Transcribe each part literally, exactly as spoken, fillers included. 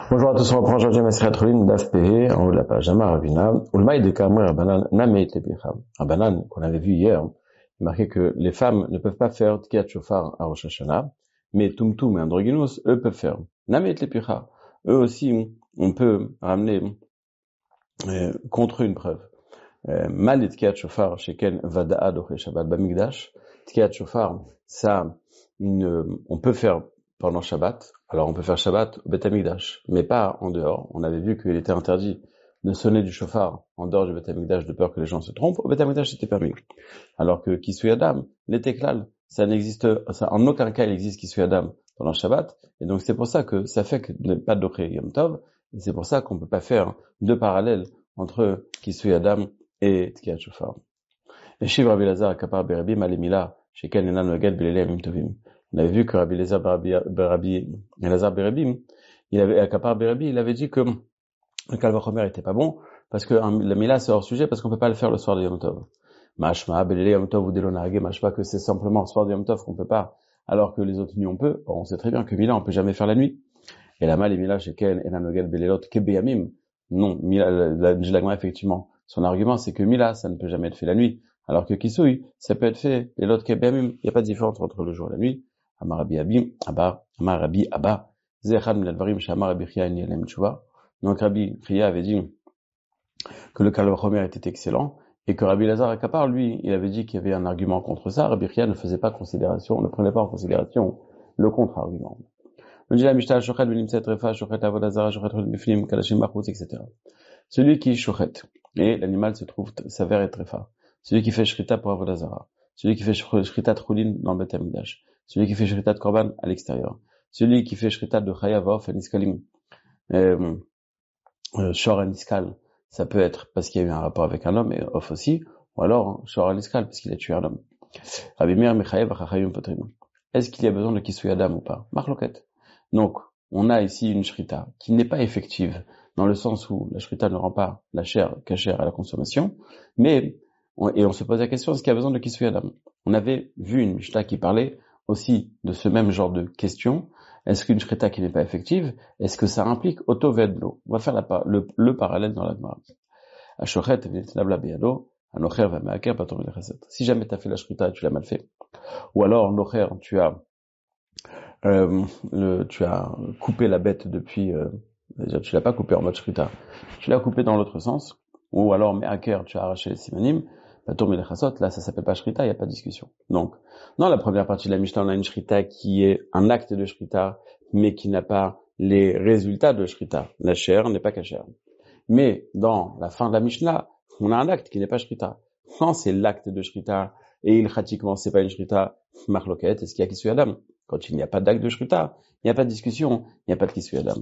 Bonjour à tous, on reprend aujourd'hui Maseret Rolin d'Af Pehe, en haut de la page Amar Ravina. Ulmaï de Kamwe Rabbanan Nameit Lepicha. Rabbanan, qu'on avait vu hier, il marquait que les femmes ne peuvent pas faire Tkiyat Shofar à Rosh Hashanah, mais Tumtum et Androgynous, eux peuvent faire. Nameit Lepicha. Eux aussi, on peut ramener euh, contre une preuve. Mal et Tkiyat Shofar, Sheken Vada'a Doche Shabbat Bamigdash. Tkiyat Shofar, ça, une, on peut faire pendant Shabbat. Alors on peut faire Shabbat au Beth Amikdash, mais pas en dehors. On avait vu qu'il était interdit de sonner du shofar en dehors du Beth Amikdash de peur que les gens se trompent. Au Beth Amikdash c'était permis. Alors que Kisui Adam, les teklal, ça n'existe, ça, en aucun cas il existe Kisui Adam pendant Shabbat. Et donc c'est pour ça que ça fait que pas de Doché Yom Tov. Et c'est pour ça qu'on peut pas faire deux parallèles entre Kisui Adam et Tkiyat Shofar. Et Shiv Rabbi Lazar Kapar Berabim Malemila Sheken Enan Noged Belele Amim Tovim. On avait vu que Rabbi Elazar Berabim, il avait, à Kapar Berabi, il avait dit que le Kal Vachomer était pas bon, parce que hein, la Mila c'est hors sujet, parce qu'on peut pas le faire le soir de Yom Tov. Mashma, Belele Yom Tov ou Delonarege, Mashma que c'est simplement le soir de Yom Tov qu'on peut pas, alors que les autres nuits on peut. Or, on sait très bien que Mila on peut jamais faire la nuit. Et la Mal et Mila Sheken, Enanogel, Belelot, Kebeyamim. Non, Mila, la Gilagma, effectivement, son argument c'est que Mila, ça ne peut jamais être fait la nuit. Alors que Kisui, ça peut être fait, et l'autre Kebeyamim, il n'y a pas de différence entre le jour et la nuit. Amar Rabbi Abim, Abba, Amar Rabbi Abba, Zechad min advarim shamar Rabbi Chia en yelem tshuva. Donc Rabbi Chia avait dit que le Kal Vachomer était excellent, et que Rabbi Lazar Akapar, lui, il avait dit qu'il y avait un argument contre ça. Rabbi Chia ne faisait pas considération, ne prenait pas en considération le contre-argument. On dit la Mishnah, Shochet benimset refa, Shochet avodazara, Shochet rol bifnim, Kalashim machutz, et cetera. Celui qui shochet, et l'animal se trouve, s'avère être refa. Celui qui fait shrita pour avodazara. Celui qui fait shrita trulin dans le Beth Amikdash. Celui qui fait shritat de korban à l'extérieur, celui qui fait shritat de chayav of aniskalim, euh, euh, shor aniskal, ça peut être parce qu'il y a eu un rapport avec un homme et off aussi, ou alors shor aniskal parce qu'il a tué un homme. Rabbi Meir mechayev achachayim potrim. Est-ce qu'il y a besoin de kisui adam ou pas? Marloket. Donc, on a ici une shrita qui n'est pas effective dans le sens où la shrita ne rend pas la chair cachère à la consommation, mais on, et on se pose la question est-ce qu'il y a besoin de kisui adam? On avait vu une mishnah qui parlait aussi de ce même genre de question. Est-ce qu'une shrita qui n'est pas effective, est-ce que ça implique auto vedlo? On va faire la, le, le parallèle dans la Gemara. Ashochet v'nitnabla beyado, anocher va me'aker pator milechasset. Si jamais tu as fait la shrita et tu l'as mal fait, ou alors nocher, tu as euh, le, tu as coupé la bête depuis, euh, déjà tu l'as pas coupé en mode shrita, tu l'as coupé dans l'autre sens, ou alors me'aker, tu as arraché les simanim. Là, ça s'appelle pas shrita, il n'y a pas de discussion. Donc, dans la première partie de la Mishnah, on a une shrita qui est un acte de shrita, mais qui n'a pas les résultats de shrita. La chair n'est pas cachère. Mais dans la fin de la Mishnah, on a un acte qui n'est pas shrita. Quand c'est l'acte de shrita, et ilchatiquement c'est pas une shrita, marloket, est-ce qu'il y a kisui adam? Quand il n'y a pas d'acte de shrita, il n'y a pas de discussion, il n'y a pas de kisui adam.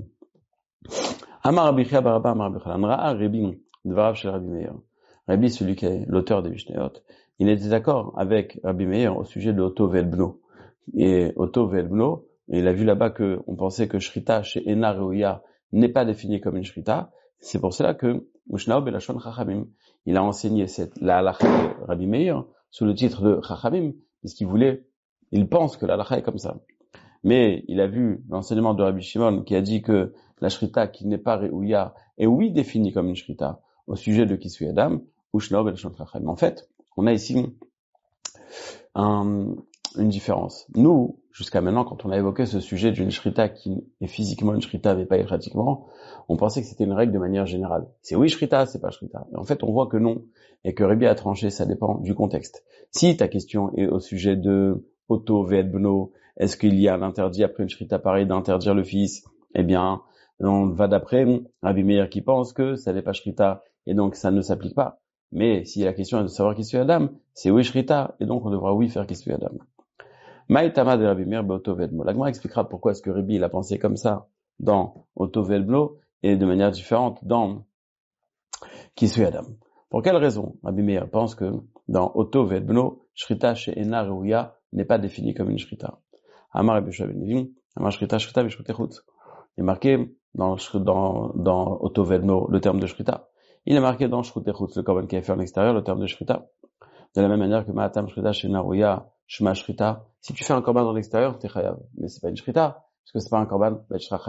Amar Rabbi Chia bar Abba Amar Rabbi Chanan Ra'a Rabbi Dvarav shel Rabbi Meir. Rabbi, celui qui est l'auteur des Mishnayot, il était d'accord avec Rabbi Meir au sujet de Oto Velbno. Et Oto Velbno, il a vu là-bas que on pensait que Shrita chez Ena Reuya n'est pas défini comme une Shrita. C'est pour cela que Mushnao Belashon Chachamim, il a enseigné cette, la halakha de Rabbi Meir sous le titre de Chachamim, puisqu'il voulait, il pense que la halakha est comme ça. Mais il a vu l'enseignement de Rabbi Shimon qui a dit que la Shrita qui n'est pas Reuya est oui définie comme une Shrita au sujet de Kisui Adam. En fait, on a ici un, une différence. Nous, jusqu'à maintenant, quand on a évoqué ce sujet d'une shrita qui est physiquement une shrita mais pas pratiquement, on pensait que c'était une règle de manière générale. C'est oui shrita, c'est pas shrita. Et en fait, on voit que non, et que Rabbi a tranché, ça dépend du contexte. Si ta question est au sujet de Oto Ve'edbno, est-ce qu'il y a l'interdit après une shrita pareille d'interdire le fils? Eh bien, on va d'après Rabbi Meir qui pense que ça n'est pas shrita, et donc ça ne s'applique pas. Mais si la question est de savoir Kisui Adam, c'est oui shrita, et donc on devra oui faire Kisui Adam. Maïtama de Rabbi Meir be'oto ve'edmo. La Gemara expliquera pourquoi est-ce que Rabbi il a pensé comme ça dans Oto ve'edmo et de manière différente dans Kisui Adam. Pour quelle raison Rabbi Meir pense que dans Oto ve'edmo, shrita chez Ena Reuya n'est pas défini comme une shrita? Amar Rabbi Yoshua ben Levi, Amar shrita shrita v'shrutechut. Il est marqué dans dans dans Oto ve'edmo le terme de shrita. Il est marqué dans Shrutechutz, le korban qui est fait en extérieur, le terme de Shrita. De la même manière que Ma'atam Shrita chez Narouya, Shema Shrita. Si tu fais un korban dans l'extérieur, t'es chayav. Mais c'est pas une Shrita, parce que c'est pas un korban, ben tu seras chayav.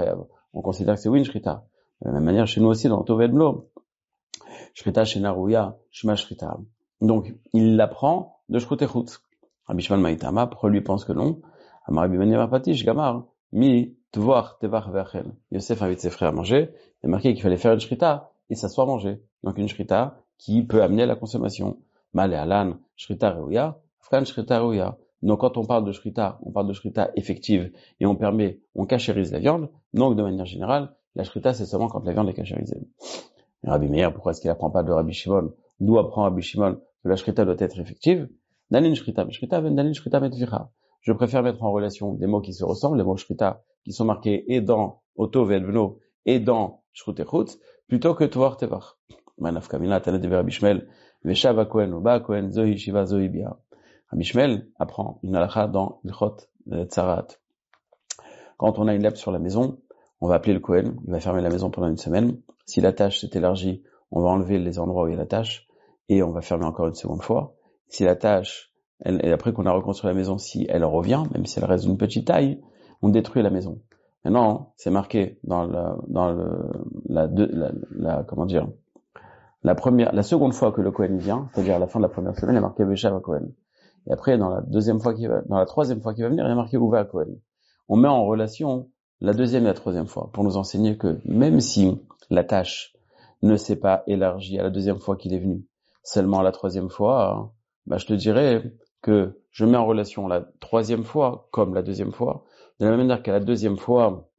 on considère que c'est oui une shrita. De la même manière, chez nous aussi, dans Oto Vedmlo, shrita shena rouya, shma shrita. Donc, il l'apprend de Shrutechut. Rabbi Shimon Maïtama, pourquoi lui pense que non? Amar Rabbi Meir Patish, Gamar, mi tvoir tevach ve'achel. Yosef invite ses frères à manger, il a marqué qu'il fallait faire une shrita et s'asseoir manger. Donc une shrita qui peut amener à la consommation. Mal et alan, shrita reuya, afkan shrita reuya. Donc quand on parle de shrita, on parle de shrita effective et on permet, on cachérise la viande. Donc de manière générale, la shrita c'est seulement quand la viande est cachérisée. Et Rabbi Meir, pourquoi est-ce qu'il apprend pas de Rabbi Shimon? D'où apprend Rabbi Shimon que la shrita doit être effective? Dalin shrita, mais shrita ven dalin shrita metvicha. Je préfère mettre en relation des mots qui se ressemblent, les mots shrita qui sont marqués et dans Oto Vedmlo et dans Shrutechut, plutôt que Tvoir Tevach. Manaf Kamina, Tana de Rabbi Shmuel, Veshav Kohen, Oba Kohen, Zohi Shiva Zohi Bia. Rabbi Shmuel apprend une halakha dans Ilchot Tzarat. Quand on a une lèpre sur la maison, on va appeler le Kohen, il va fermer la maison pendant une semaine. Si la tâche s'est élargie, on va enlever les endroits où il y a la tâche et on va fermer encore une seconde fois. Si la tâche, elle, et après qu'on a reconstruit la maison, si elle revient, même si elle reste d'une petite taille, on détruit la maison. Maintenant, c'est marqué dans la, dans le, la, de, la, la, comment dire, la première, la seconde fois que le Kohen vient, c'est-à-dire à la fin de la première semaine, il y a marqué Veshav à Kohen. Et après, dans la deuxième fois qu'il va, dans la troisième fois qu'il va venir, il y a marqué Uva à Kohen. On met en relation la deuxième et la troisième fois pour nous enseigner que même si la tâche ne s'est pas élargie à la deuxième fois qu'il est venu, seulement à la troisième fois, bah, je te dirais que je mets en relation la troisième fois comme la deuxième fois, de la même manière qu'à la deuxième fois,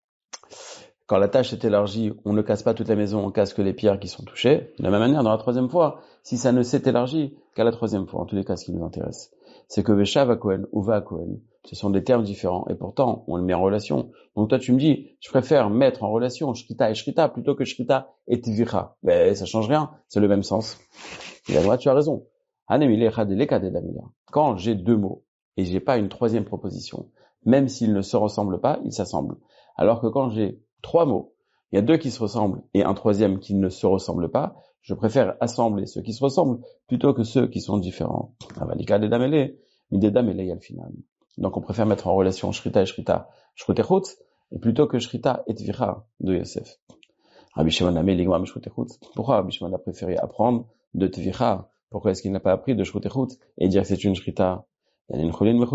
quand la tâche est élargie, on ne casse pas toute la maison, on casse que les pierres qui sont touchées. De la même manière, dans la troisième fois, si ça ne s'est élargi qu'à la troisième fois, en tous les cas, ce qui nous intéresse, c'est que Veshav à Kohen ou Va à Kohen, ce sont des termes différents, et pourtant, on le met en relation. Donc toi, tu me dis, je préfère mettre en relation Shrita et Shrita plutôt que Shrita et Tvicha. Ben, ça change rien, c'est le même sens. Et là, tu as raison. Quand j'ai deux mots, et j'ai pas une troisième proposition, même s'ils ne se ressemblent pas, ils s'assemblent. Alors que quand j'ai trois mots, il y a deux qui se ressemblent et un troisième qui ne se ressemble pas, je préfère assembler ceux qui se ressemblent plutôt que ceux qui sont différents. Donc on préfère mettre en relation Shrita et Shrita, Shrutechut, et plutôt que Shrita et Tvicha de Yosef. Rabbi Shimon a mis l'igma Shrutechut. Pourquoi Rabbi Shimon a préféré apprendre de Tvicha? Pourquoi est-ce qu'il n'a pas appris de Shrutechut et dire que c'est une Shrita? Il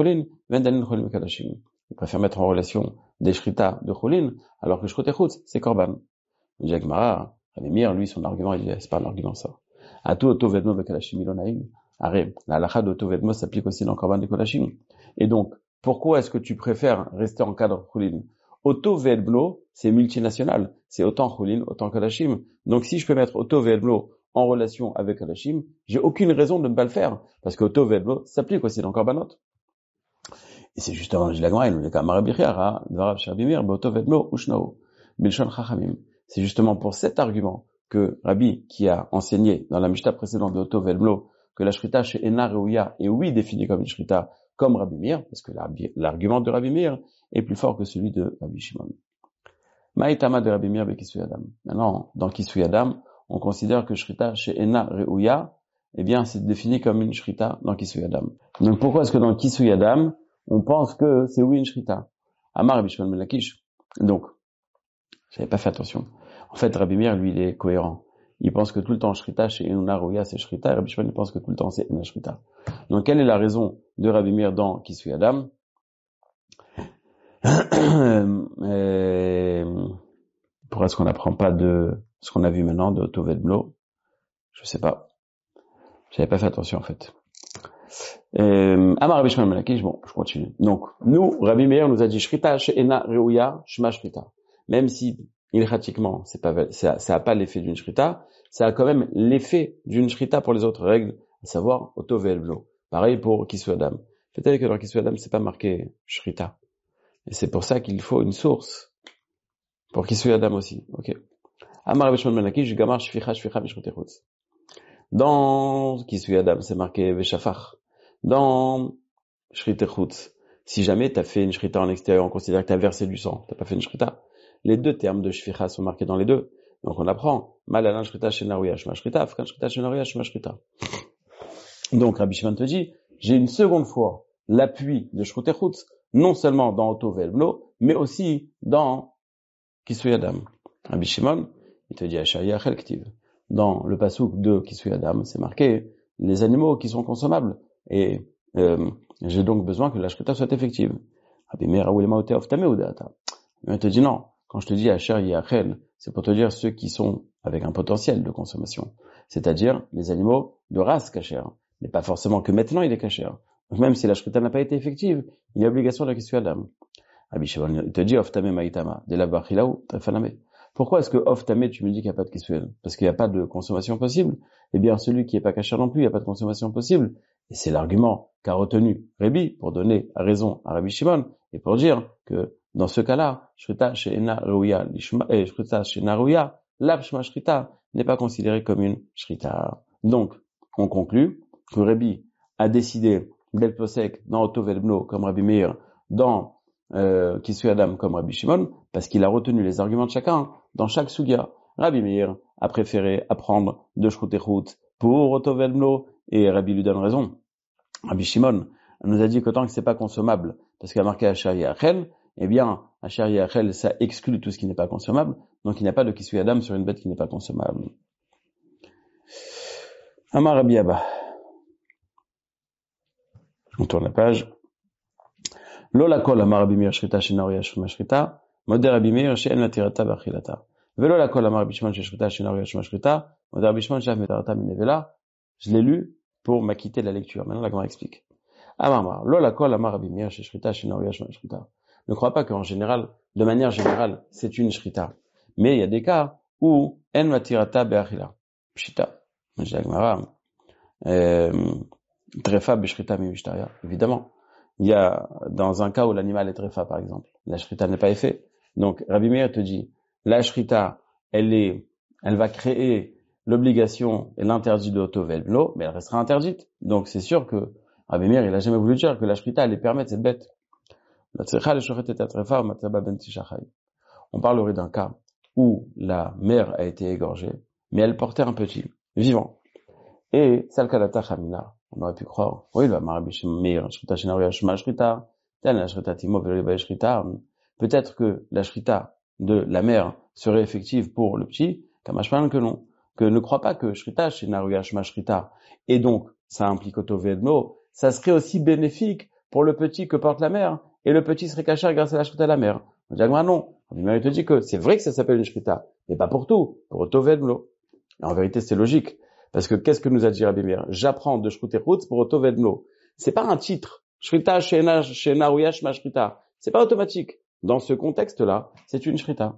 préfère mettre en relation des Shrita de Cholin, alors que Shrutechut, c'est Korban. Il dit Agmara, Rabbi Meir, lui, son argument, il dit, c'est pas un argument, ça. Atu Oto Vedmo Bekalashim Ilonaïm. Arrête, la halakha d'Oto Vedmo s'applique aussi dans Korban de Kolashim. Et donc, pourquoi est-ce que tu préfères rester en cadre Cholin? Oto Vedmo, c'est multinational. C'est autant Cholin, autant Kolashim. Donc, si je peux mettre Oto Vedmo en relation avec Kolashim, j'ai aucune raison de ne pas le faire. Parce que Oto Vedmo s'applique aussi dans Korbanot. Et c'est justement, je l'agma, il nous dit qu'Amarabichiara, Dvarav Shabimir, Boto Vedmo, Ushnao, Bilshon Chachamim. C'est justement pour cet argument que Rabbi, qui a enseigné dans la Mishnah précédente de Oto Vedmo, que la Shrita chez Ena Reuya est oui définie comme une Shrita, comme Rabbi Meir, parce que l'argument de Rabbi Meir est plus fort que celui de Rabbi Shimon. Maïtama de Rabbi Meir Bekisui Adam. Maintenant, dans Kisui Adam, on considère que Shrita chez Ena Reuya, eh bien, c'est défini comme une Shrita dans Kisui Adam. Donc pourquoi est-ce que dans Kisui Adam, on pense que c'est oui une Shrita? Amar Rabbi Shimon ben Lakish. Donc, j'avais pas fait attention. En fait, Rabbi Meir, lui, il est cohérent. Il pense que tout le temps Shrita chez Ena Reuya, c'est Shrita, et Rabbi Shimon, il pense que tout le temps c'est Ena Shrita. Donc, quelle est la raison de Rabbi Meir dans Kisui Adam? Et pourquoi est-ce qu'on n'apprend pas de ce qu'on a vu maintenant de Oto Vedmo? Je sais pas. J'avais pas fait attention, en fait. Euh, Amar Rabbi Shimon ben Lakish, bon, je continue. Donc, nous, Rabbi Meir nous a dit Shrita she'ena reuya shma Shrita. Même si, ilchatiquement, c'est pas, ça, ça a pas l'effet d'une Shrita, ça a quand même l'effet d'une Shrita pour les autres règles, à savoir Oto Vedmo. Pareil pour Kisui Adam. Peut-être que dans Kisui Adam, c'est pas marqué Shrita. Et c'est pour ça qu'il faut une source. Pour Kisui Adam aussi. Ok. Amar Rabbi Shimon ben Lakish, Gamar shficha shficha b'shrutechut. Dans Kisui Adam, c'est marqué Veshafach. Dans Shrutechut, si jamais tu as fait une Shrita en extérieur, on considère que tu as versé du sang, tu n'as pas fait une Shrita. Les deux termes de Shficha sont marqués dans les deux. Donc on apprend, Malalan Shrita Shenaruya Shma Shrita, Afkan Shrita Shenaruya Shma Shrita. Donc Rabbi Shimon te dit, j'ai une seconde fois l'appui de Shrutechut, non seulement dans Oto Vedmo, mais aussi dans Kisui Adam. Rabbi Shimon, il te dit Asher Yachel Ktiv. Dans le passouk de Kisui Adam, c'est marqué les animaux qui sont consommables. Et euh, j'ai donc besoin que la shrita soit effective. Rabbi Meir Awulema Oteof Tameh Udeata. Il te dit non. Quand je te dis Asher Yachel, c'est pour te dire ceux qui sont avec un potentiel de consommation. C'est-à-dire les animaux de race cachère. Mais pas forcément que maintenant il est cachère. Donc même si la shrita n'a pas été effective, il y a obligation de la Kisui Adam. Rabbi Shimon, il te dit Of Tameh Maïtama, de la Bachilaou, Trefaname. Pourquoi est-ce que Of Tameh, tu me dis qu'il n'y a pas de Kisui? Parce qu'il n'y a pas de consommation possible. Eh bien, celui qui n'est pas cachère non plus, il n'y a pas de consommation possible. Et c'est l'argument qu'a retenu Rabbi pour donner raison à Rabbi Shimon et pour dire que dans ce cas-là, Shrita she'ena rouya, Shrita she'ena rouya, l'abshma Shrita n'est pas considérée comme une Shrita. Donc, on conclut que Rabbi a décidé d'El Posek dans Oto Velbno comme Rabbi Meir, dans euh, Kisui Adam comme Rabbi Shimon, parce qu'il a retenu les arguments de chacun dans chaque sugia. Rabbi Meir a préféré apprendre de Shrutechut pour Oto Velbno, et Rabbi lui donne raison. Rabbi Shimon nous a dit qu'autant que c'est pas consommable, parce qu'il a marqué Asher Yachel, eh bien, Asher Yachel, ça exclut tout ce qui n'est pas consommable, donc il n'y a pas de Kisui Adam sur une bête qui n'est pas consommable. Amar Rabbi Abba. On tourne la page. Lola kol amar Rabbi Meir shrita she'ena rouya shema shrita, modé Rabbi Meir she'en latirata b'achilata. Velo la kol amar Rabbi Shimon shrita she'ena rouya shema shrita, modé Rabbi Shimon she'af metarata minevela. Je l'ai lu pour m'acquitter de la lecture. Maintenant, la Gemara explique. Amar, lola kol amar Rabbi Meir she'shrita she'ena rouya shema shrita. Ne crois pas qu'en général, de manière générale, c'est une shrita. Mais il y a des cas où en latirata b'achila. Pshita. J'ai la Gemara. Trefa b'shrita mi-mishtaya. Évidemment. Il y a, dans un cas où l'animal est trefa, par exemple, la shrita n'est pas effet. Donc, Rabbi Meir te dit, la shrita, elle est, elle va créer l'obligation et l'interdit de Oto Velbno, mais elle restera interdite. Donc, c'est sûr que Rabbi Meir, il a jamais voulu dire que la shrita allait permettre cette bête. On parlerait d'un cas où la mère a été égorgée, mais elle portait un petit, vivant. Et, Salkalata Chamina, on aurait pu croire, oui, le Rabbi Meir, Shrita she'ena rouya shema shrita, tel la shrita timo velo libay shrita. Peut-être que la shrita de la mère serait effective pour le petit, kamashman que non. Que ne crois pas que Shrita she'ena rouya shema shrita, et donc, ça implique Oto Velbno, ça serait aussi bénéfique pour le petit que porte la mère, et le petit serait caché grâce à la shrita de la mère. On dit, ah, non. Rabbi Meir te dit que c'est vrai que ça s'appelle une shrita, mais pas pour tout, pour Oto Velbno. En vérité, c'est logique. Parce que qu'est-ce que nous a dit Rabbi Meir? J'apprends de Shrutechut pour Oto Velbno. C'est pas un titre. Shrita she'ena she'ena rouya shema shrita. C'est pas automatique. Dans ce contexte-là, c'est une shrita.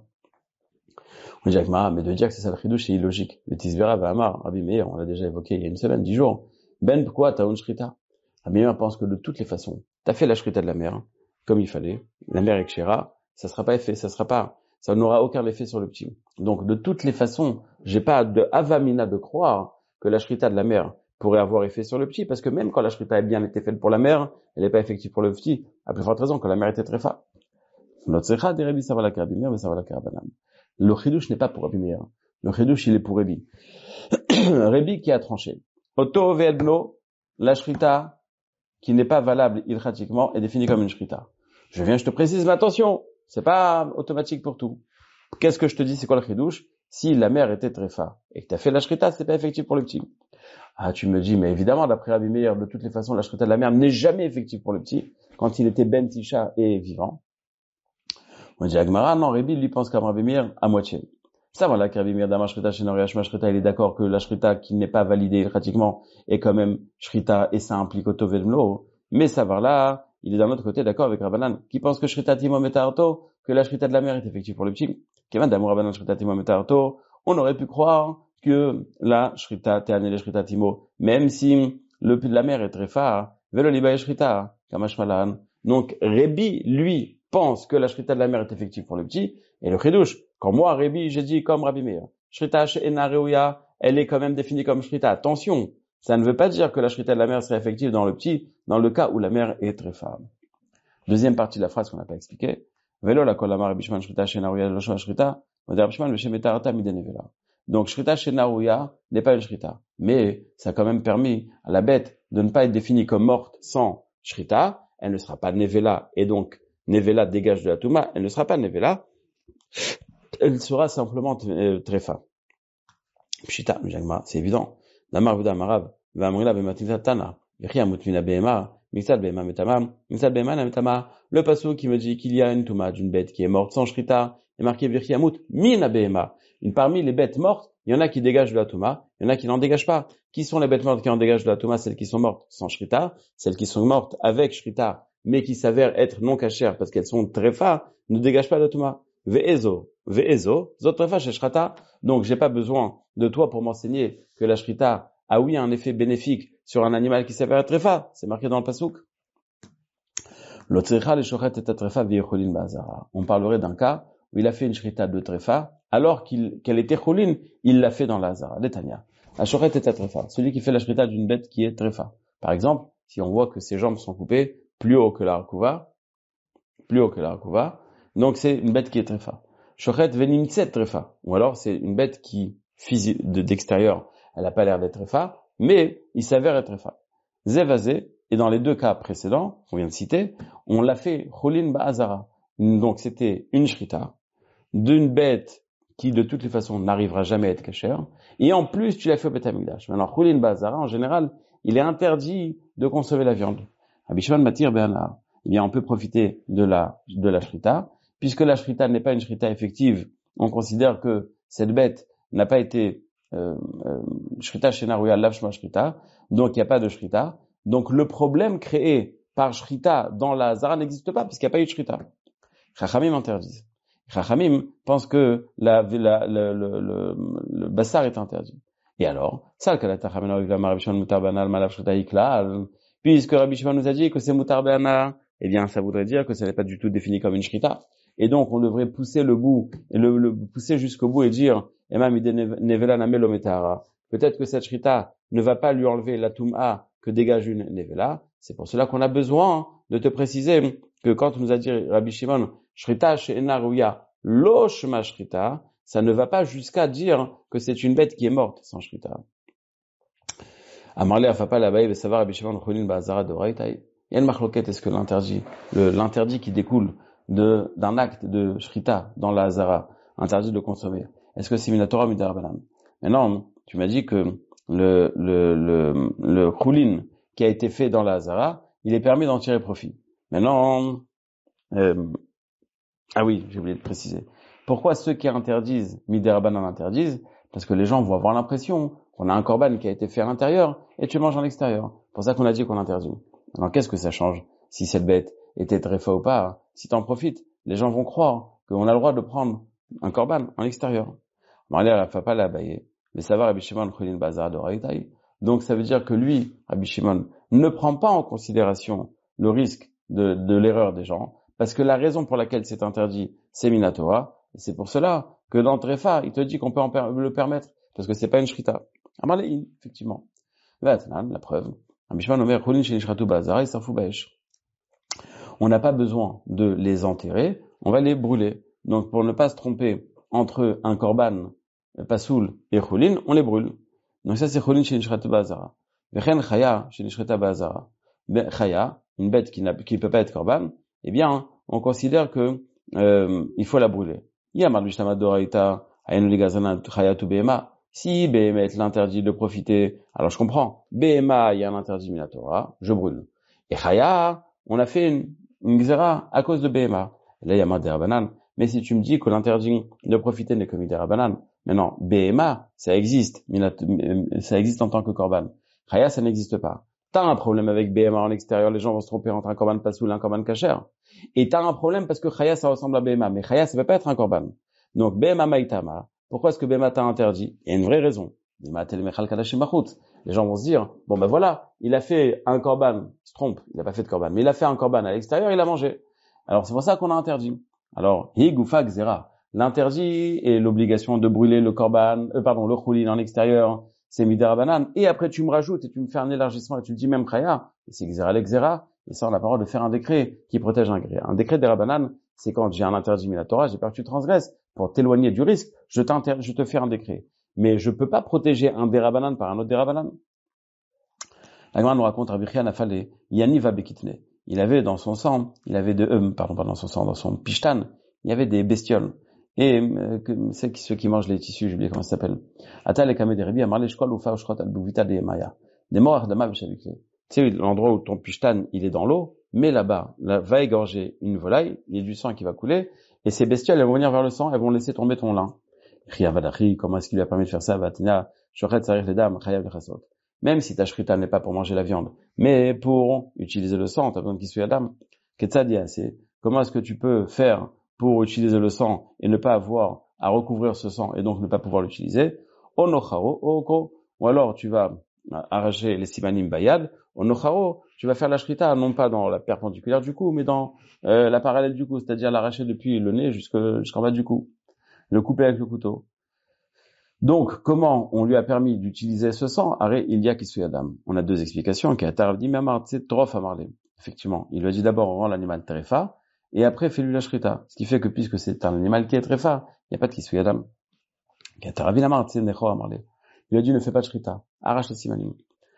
On dit, mais de dire que c'est ça le chidouche, c'est illogique. Le tisvera va amar. Rabbi Meir, on l'a déjà évoqué il y a une semaine, dix jours. Ben, pourquoi t'as une shrita? Rabbi Meir pense que de toutes les façons, t'as fait la shrita de la mère, comme il fallait. La mère est kshera, ça sera pas effet, ça sera pas, ça n'aura aucun effet sur le petit. Donc, de toutes les façons, j'ai pas de avamina de croire que la shrita de la mère pourrait avoir effet sur le petit, parce que même quand la shrita a bien été faite pour la mère, elle n'est pas effective pour le petit, à plus forte raison, quand la mère était très fa. Notre secha des Rabbi Savala Rabbi Meir, mais Savala Rabbanan. Le chidouche n'est pas pour Rabbi Meir. Le chidouche, il est pour Rabbi. Rabbi qui a tranché. Oto Velbno, la shrita, qui n'est pas valable ilchatiquement, est définie comme une shrita. Je viens, je te précise, mais attention, c'est pas automatique pour tout. Qu'est-ce que je te dis, c'est quoi le chidouche? Si la mère était tréfa et que tu as fait la shrita, c'est pas effectif pour le petit. Ah, tu me dis, mais évidemment, d'après Rabbi Meir, de toutes les façons, la shrita de la mère n'est jamais effective pour le petit quand il était ben tisha et vivant. On dit Agmara, non, Rabbi lui pense comme Rabbi Meir à moitié. Ça, voilà, que Rabbi Meir d'Amar Shrita she'ena rouya shema shrita, il est d'accord que la shrita qui n'est pas validée pratiquement est quand même shrita et ça implique Oto Velbno. Mais ça va là, il est d'un autre côté d'accord avec Rabbanan, qui pense que shrita timo metarto, que la shrita de la mère est effective pour le petit. Kevin d'amour Rabbanan shrita timo metarto, on aurait pu croire que la shrita te'ane le shrita timo, même si le de la mère est très fort, velo libay shrita, kamash malan. Donc, Rabbi, lui, pense que la shrita de la mère est effective pour le petit, et le chidouche, quand moi, Rabbi, j'ai dit comme Rabbi Meir, shrita she'ena rouya, elle est quand même définie comme shrita. Attention, ça ne veut pas dire que la shrita de la mère serait effective dans le petit, dans le cas où la mère est très femme. Deuxième partie de la phrase qu'on n'a pas expliquée. Velo la kol amar Rabbi Shimon shrita she'ena rouya lo shema shrita, modé Rabbi Shimon v'shem metarata midenevela. Donc shrita she'ena rouya n'est pas une shrita, mais ça a quand même permis à la bête de ne pas être définie comme morte sans shrita. Elle ne sera pas nevela, et donc nevela dégage de la touma, elle ne sera pas nevela. elle sera simplement euh, tréfa. Pshita, Jagma, c'est évident. Damar Vuda Marav, Vamrila Bematinta Tana, Vichia Mutmina Behema, Mixad Behema Metama, Mixad Behema Metama. Le passo qui me dit qu'il y a une touma d'une bête qui est morte sans shrita, est marqué Vichia Mut Mina Behema. Une parmi les bêtes mortes, il y en a qui dégagent de la touma, il y en a qui n'en dégagent pas. Qui sont les bêtes mortes qui en dégagent de la touma? Celles qui sont mortes sans shrita, celles qui sont mortes avec shrita, mais qui s'avèrent être non cachères parce qu'elles sont tréfa, ne dégagent pas de la touma. Ve'ezo, ve'ezo, zot tréfa chez shrita. Donc, j'ai pas besoin de toi pour m'enseigner que la shrita a oui un effet bénéfique sur un animal qui s'avère être tréfa. C'est marqué dans le pasouk. On parlerait d'un cas où il a fait une shrita de tréfa, alors qu'il, qu'elle était cholin, il l'a fait dans la hazara. Détania. La shochet est tréfa. Celui qui fait la shrita d'une bête qui est tréfa. Par exemple, si on voit que ses jambes sont coupées plus haut que la rakouva, plus haut que la rakouva, donc c'est une bête qui est tréfa. Shochet venimtset tréfa. Ou alors c'est une bête qui, physi- de, d'extérieur, elle n'a pas l'air d'être tréfa, mais il s'avère être tréfa. Zevazé, et dans les deux cas précédents, qu'on vient de citer, on l'a fait cholin ba'azara. Donc c'était une shrita d'une bête qui de toutes les façons n'arrivera jamais à être cachère, et en plus tu l'as fait au Beth Amikdash. Maintenant, cholin ba'azara, en général, il est interdit de consommer la viande. Abishman matir be'ana. Eh bien, on peut profiter de la, de la shrita, puisque la shrita n'est pas une shrita effective. On considère que cette bête n'a pas été euh, euh, shrita shenaruya lavshma shrita, donc il n'y a pas de shrita. Donc le problème créé par shrita dans la zara n'existe pas, puisqu'il n'y a pas eu de shrita. Chachamim interdisent. Chachamim pense que la, la, le, le, le, le bassar est interdit. Et alors, ça, puisque Rabbi Shimon nous a dit que c'est mutar be'ana, eh bien, ça voudrait dire que ce n'est pas du tout défini comme une shrita. Et donc, on devrait pousser le bout, et le, le pousser jusqu'au bout et dire, peut-être que cette shrita ne va pas lui enlever la tum'a que dégage une nevela. C'est pour cela qu'on a besoin de te préciser que quand on nous a dit Rabbi Shimon, shrita she'ena ruya lo shema shrita, ça ne va pas jusqu'à dire que c'est une bête qui est morte sans shrita. Amarle afapa la baï savoir Rabbi Shimon cholin ba'azara d'oraitaï. Il y a une marloquette, est-ce que l'interdit, le, l'interdit qui découle de, d'un acte de shrita dans la hazara, interdit de consommer, est-ce que c'est minatora midarabanan? Maintenant, tu m'as dit que le, le, le, le choulin qui a été fait dans la hazara, il est permis d'en tirer profit. Maintenant, euh, ah oui, j'ai oublié de préciser. Pourquoi ceux qui interdisent midarabanan interdisent? Parce que les gens vont avoir l'impression qu'on a un korban qui a été fait à l'intérieur et tu manges à l'extérieur. C'est pour ça qu'on a dit qu'on interdit. Alors qu'est-ce que ça change si cette bête était tréfa ou pas? Si t'en profites, les gens vont croire qu'on a le droit de prendre un korban en extérieur. Donc ça veut dire que lui, Rabbi Shimon, ne prend pas en considération le risque de, de l'erreur des gens, parce que la raison pour laquelle c'est interdit, c'est minatora, et c'est pour cela que dans tréfa, il te dit qu'on peut en per- le permettre, parce que c'est pas une shrita. Amarlein, effectivement. La preuve. On n'a pas besoin de les enterrer, on va les brûler. Donc pour ne pas se tromper entre un korban pasoul et choulin, on les brûle. Donc ça c'est choulin chez Nishratu Bazara. Vechen chaya chez Nishrata Bazara. Chaya, une bête qui ne peut pas être korban, eh bien on considère que euh, il faut la brûler. Yamar Mishnama Doraita Ayenu Ligazana Chayatu Behema. Si B M est l'interdit de profiter, alors je comprends. B M A, il y a un interdit minatora, je brûle. Et Chaya, on a fait une, une xéra à cause de B M A. Là, il y a ma derabanan. Mais si tu me dis que l'interdit de profiter n'est que miderabanan, mais non, B M A, ça existe, ça existe en tant que korban. Chaya, ça n'existe pas. T'as un problème avec B M A en extérieur, les gens vont se tromper entre un korban pasoul et un korban kasher. Et t'as un problème parce que Chaya, ça ressemble à B M A, mais Chaya, ça peut pas être un korban. Donc, B M A maïtama. Pourquoi est-ce que B M A t'a interdit? Il y a une vraie raison. Les gens vont se dire, bon ben voilà, il a fait un korban, il se trompe, il n'a pas fait de korban, mais il a fait un korban à l'extérieur, il a mangé. Alors c'est pour ça qu'on a interdit. Alors, higufa xera, l'interdit et l'obligation de brûler le korban, euh, pardon, le choulin en extérieur, c'est midarabanan, et après tu me rajoutes et tu me fais un élargissement et tu me dis même chaya, et c'est xera l'exera, et ça on a la parole de faire un décret qui protège un gré. Un décret d'erabanan, c'est quand j'ai un interdit minatora, j'ai peur que tu transgresses, pour t'éloigner du risque, je, je te fais un décret. Mais je peux pas protéger un derabanan par un autre derabanan. La Gemara nous raconte Rabbi Chia Nafale, Yaniva Bekitne. Il avait dans son sang, il avait de, euh, pardon, pas dans son sang, dans son pishtan, il y avait des bestioles. Et euh, que, c'est qui, ceux qui mangent les tissus, j'ai oublié comment ça s'appelle. Atal et kamé des rébis, amarle shkol ou fa ou shrot al buvita de maya. Des morts adama v'shavikle. Tu sais, l'endroit où ton pishtan, il est dans l'eau, mais là-bas, là, va égorger une volaille, il y a du sang qui va couler, et ces bestioles, elles vont venir vers le sang, elles vont laisser tomber ton lin. Comment est-ce qu'il lui a permis de faire ça? Vatina, shochet sarich les dames, chayav l'chasot. Même si ta shrita n'est pas pour manger la viande, mais pour utiliser le sang, t'as besoin qu'il soit adam. Ketzadia, c'est comment est-ce que tu peux faire pour utiliser le sang et ne pas avoir à recouvrir ce sang et donc ne pas pouvoir l'utiliser? Onocharo, oko, ou alors tu vas arracher les simanim bayad. Onocharo, tu vas faire la shrita non pas dans la perpendiculaire du cou, mais dans euh, la parallèle du cou, c'est-à-dire l'arracher depuis le nez jusqu'en bas du cou, le couper avec le couteau. Donc, comment on lui a permis d'utiliser ce sang? Arrêt, il y a qui adam. On a deux explications. Effectivement, il lui a dit d'abord rend l'animal tréfa, et après fais-lui la shrita. Ce qui fait que puisque c'est un animal qui est tréfa, il n'y a pas de kisui adam. Il lui a dit ne fais pas de shrita, arrache les simanim.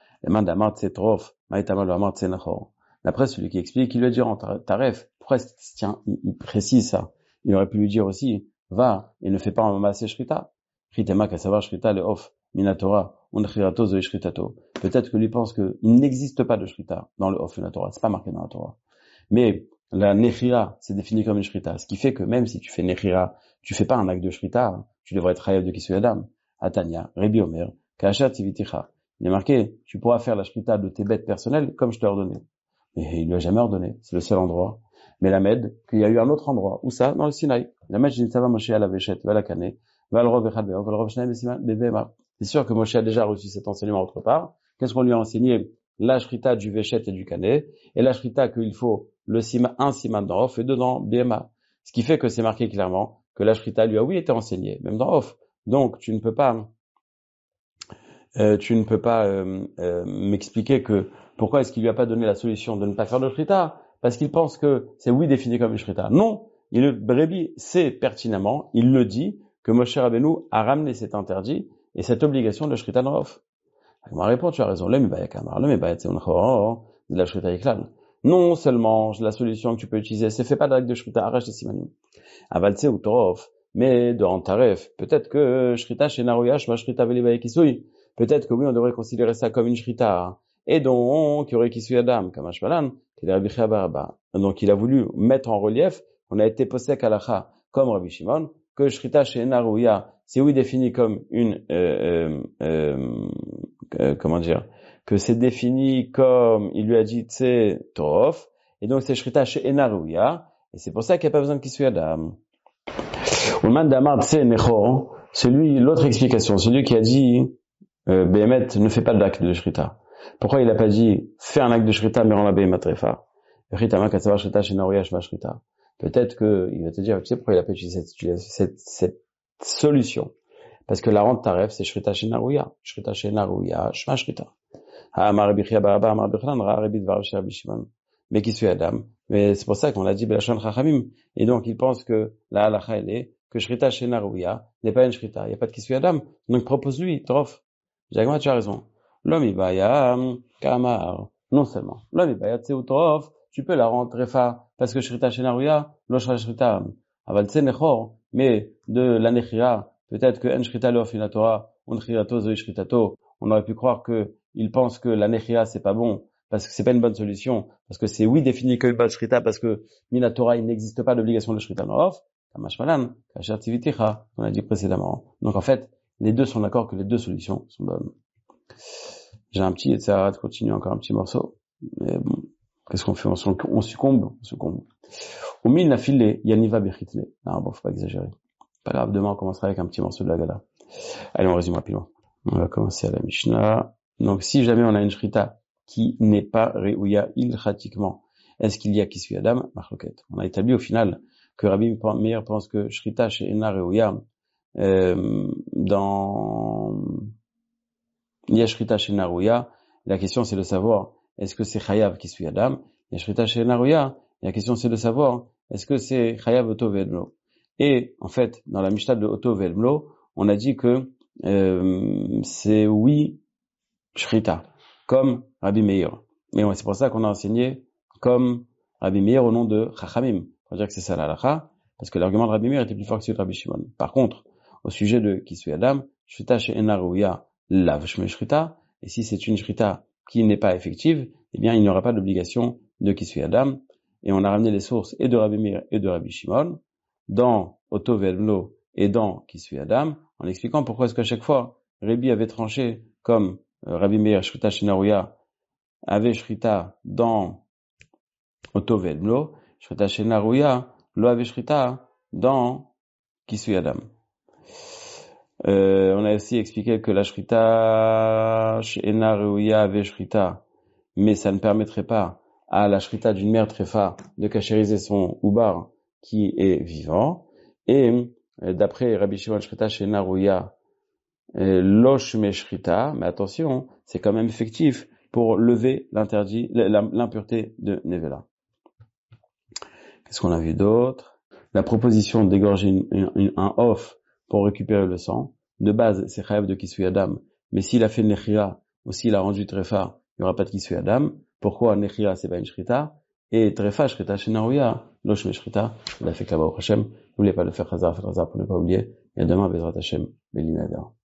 D'après celui qui explique, il lui a dit rend taref. Pourquoi tiens, il précise ça? Il aurait pu lui dire aussi va et ne fais pas un massé shrita. Ritema savoir shrita le off minatora unchirato zo shritato. Peut-être que lui pense que il n'existe pas de shrita dans le off minatora, c'est pas marqué dans la Torah. Mais la nechira c'est défini comme une shrita, ce qui fait que même si tu fais nechira, tu fais pas un acte de shrita, tu devrais être chayav de kisui adam. Atania, Rebi Omer, Kasha tiviticha. Il est marqué, tu pourras faire la shrita de tes bêtes personnelles comme je t'ai ordonné. Mais il lui a jamais ordonné, c'est le seul endroit. Mais la Med, qu'il y a eu un autre endroit, où ça? Dans le Sinaï. La Med, j'ai ça va Moshe à la Véchet, va la Kané. C'est sûr que Moshe a déjà reçu cet enseignement autre part. Qu'est-ce qu'on lui a enseigné? La shrita du Véchet et du Kané, et la shrita qu'il faut le sima, un siman dans Off et deux dans Bema. Ce qui fait que c'est marqué clairement que la shrita lui a oui été enseignée, même dans Off. Donc, tu ne peux pas, euh, tu ne peux pas euh, euh, m'expliquer que pourquoi est-ce qu'il lui a pas donné la solution de ne pas faire de shrita? Parce qu'il pense que c'est oui défini comme une shrita. Non, il le Brébi sait pertinemment, il le dit, que Moshe Rabbeinu a ramené cet interdit et cette obligation de shrita nof. Ma réponse, tu as raison. Le mibayek amar, le mibayek c'est de la shrita iklal. Non seulement la solution que tu peux utiliser, c'est fait pas d'acte de shrita, arrache les simanim. Avaltse ou torof, mais de antaref. Peut-être que shrita chez Narouya, shma shrita velibayek isui. Peut-être que oui, on devrait considérer ça comme une shrita. Et donc, il y aurait kisui adam, comme Ashbalan, qui est Rabbi Chia Baraba. Donc, il a voulu mettre en relief, on a été posek halacha, comme Rabbi Shimon, que shrita chez Narouya, c'est oui défini comme une, euh, euh, euh, comment dire, que c'est défini comme, il lui a dit, c'est Torof, et donc c'est shrita chez Enarouya, et c'est pour ça qu'il n'y a pas besoin de kisui adam. Ulman damar tse necho, celui, l'autre explication, celui qui a dit, euh, Behemet ne fait pas d'acte de shrita. Pourquoi il n'a pas dit, fais un acte de shrita, mais rends la Behemet trefa? Peut-être que, il va te dire, tu sais pourquoi il a pas utilisé cette, cette, cette solution? Parce que la rente taref, c'est shrita chez Narouya. Shrita chez Narouya, shma shrita. Mais qui suit Adam? Mais c'est pour ça qu'on a dit Belashon Chachamim. Et donc, il pense que la halacha, elle est que shrita chez Narouya n'est pas une shrita. Il n'y a pas de qui suit Adam. Donc, propose-lui, trof. Jacques, tu as raison. L'homme ibaya, kamar. Non seulement. L'homme ibaya, tse ou trof. Tu peux la rendre trefa, parce que shrita chez Narouya, lo shrita. Aval tse nechor. Mais de la nechira, peut-être que en shrita lo fin la Torah, on chirato zo shritato. On aurait pu croire que il pense que la nechira c'est pas bon, parce que c'est pas une bonne solution, parce que c'est oui défini que une bonne shrita, parce que mina Torah il n'existe pas d'obligation de shrita nof, kamashmalan, kasher tiviticha, on a dit précédemment. Donc en fait, les deux sont d'accord que les deux solutions sont bonnes. J'ai un petit, ça arrête de continuer encore un petit morceau, mais bon, qu'est-ce qu'on fait? On, on succombe, on succombe. Au mille nafile, yaniva bechitle. Non, bon, faut pas exagérer. Pas grave, demain on commencera avec un petit morceau de la gala. Allez, on résume rapidement. On va commencer à la Mishnah. Donc, si jamais on a une shrita qui n'est pas réouya ilchatiquement, est-ce qu'il y a qui suit Adam? Marloquette. On a établi au final que Rabbi Meir pense que shrita chez Ena réouya, euh, dans, il y a shrita chez Ena réouya. La question c'est de savoir, est-ce que c'est chayav qui suit Adam? Il y a shrita chez Ena réouya. La question c'est de savoir, est-ce que c'est chayav oto ve'elmlo? Et, en fait, dans la Mishnah de oto ve'elmlo, on a dit que Euh, c'est oui, shrita, comme Rabbi Meir. Mais ouais, c'est pour ça qu'on a enseigné comme Rabbi Meir au nom de Chachamim. On va dire que c'est ça la halakha. parce que l'argument de Rabbi Meir était plus fort que celui de Rabbi Shimon. Par contre, au sujet de Kisui Adam, Shrita she'ena reuya lav shme shrita, et si c'est une shrita qui n'est pas effective, eh bien, il n'y aura pas d'obligation de Kisui Adam, et on a ramené les sources et de Rabbi Meir et de Rabbi Shimon, dans Oto Velmlo et dans Kisui Adam, en expliquant pourquoi est-ce qu'à chaque fois, Rabbi avait tranché comme euh, Rabbi Meir, Shrita she'ena reuya, avait shrita dans Oto Velmlo, Shrita she'ena reuya, lo avait shrita dans Kisui Adam. Euh, on a aussi expliqué que la shrita she'ena reuya ave shrita, mais ça ne permettrait pas à la shrita d'une mère tréfa de cachériser son oubar qui est vivant. Et euh, d'après Rabbi Shimon, shrita she'ena reuya lo shme shrita, mais attention, c'est quand même effectif pour lever l'interdit, l'impureté de Nevela. Qu'est-ce qu'on a vu d'autre? La proposition d'égorger une, une, un off pour récupérer le sang. De base, c'est chayav de Kisui Adam. Mais s'il a fait nechira, ou s'il a rendu trefa, il n'y aura pas de Kisui Adam. Pourquoi nechira, c'est pas une shrita? Et trefa, shrita, she'ena reuya, lo shme shrita. Il a fait klaba au Hashem. N'oubliez pas de faire chazar, faire chazar pour ne pas oublier. Et à demain, Bezrat Hashem, Belinada.